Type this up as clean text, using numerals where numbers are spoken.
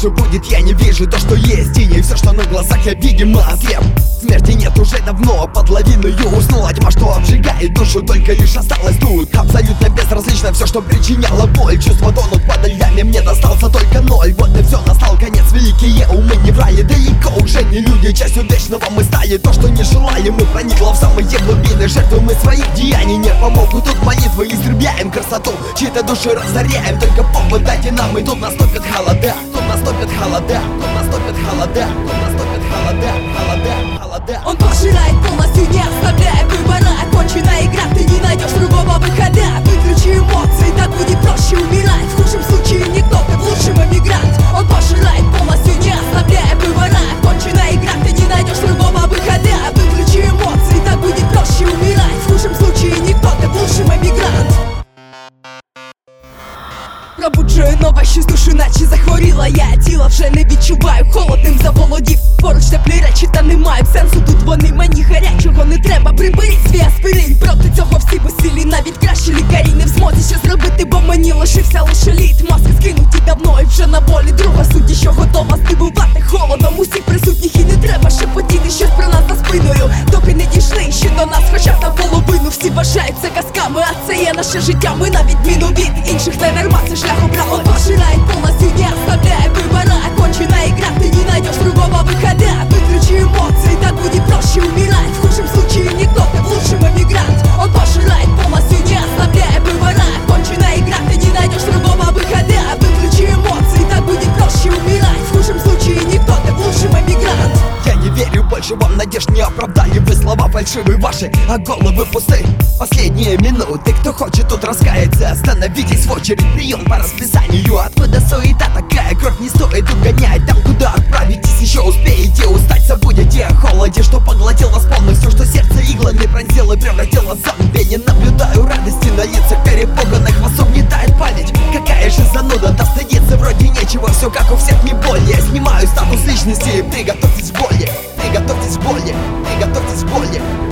же будет, я не вижу то, что есть, и не все, что на глазах я, видимо, слеп. Смерти нет уже давно, под лавиною уснула тьма, что обжигает душу, только лишь осталось тут. Абсолютно безразлично все, что причиняло боль. Чувства тонут под льдами, мне достался только ноль. Вот и все, настал конец, великие умы не врали. Далеко уже не люди, частью вечного мы стали. То, что не желаем, мы проникло в самые глубины. Жертвы мы своих деяний, не помогут тут молитвы. Истребляем красоту, чьи-то души разоряем. Только повод дайте нам, и тут наступят холода. Тут наступят холода, тут наступят холода, тут наступят холода, холода, холода. Он пожирает полностью, не оставляя выбора. Окончена игра, ты не найдешь другого выхода. Выключи эмоции, так будет проще умирать. В худшем случае никто, ты в лучшем эмигрант. Он пожирает полностью, не оставляя выбора. Окончена игра, ты не найдешь другого выхода. Выключи эмоции, так будет проще умирать. В худшем случае никто, ты в лучшем эмигрант. Пробуджую нове щось душу, наче захворіла я. Тіло вже не відчуваю, холодним заволодів. Поруч теплі речі, та не мають сенсу. Тут вони мені гарячого не треба. Приберіть свій аспирин, проти цього всі безсилі. Навіть кращі лікарі не в змозі ще зробити, бо мені лишився лише лід. Маски скинуті давно і вже на волі. Друга судді, що готова здивувати холодом усіх присутніх. І не треба шепотіти щось про нас за спиною, доки не дійшли ще до нас хоча б наполовину. Всі вважають це казками, а це є наше життя. Ми на відміну від інших не дарма, це шлях обрали. Он пожирает полностью, не оставляя выбора. Окончена игра, ты не найдешь другого выхода. Выключи эмоции, так будет проще умирать. В худшем случае никто, ты в лучшем эмигрант. Он пожирает полностью, не оставляя выбора. Окончена игра, ты не найдешь другого выхода. Выключи эмоции, так будет проще умирать. В худшем случае никто, ты в лучшем эмигрант. Я не верю больше вам, надежд не оправдали вы. Слова фальшивые ваши, а головы пусты. Последние минуты, кто хочет тут раскаяться, остановитесь в очередь, прием по расписанию. Откуда суета такая, кровь не стоит угонять. Там, куда отправитесь, еще успеете устать. Забудете о холоде, что поглотил вас полностью, что сердце иглами пронзило и превратило в зомби. Не наблюдаю радости на лицах перепуганных, вас угнетает память. Какая же зануда, да стыдиться вроде нечего. Все как у всех, не более. Снимаю статус личности, приготовьтесь к боли, приготовьтесь к боли, приготовьтесь к боли.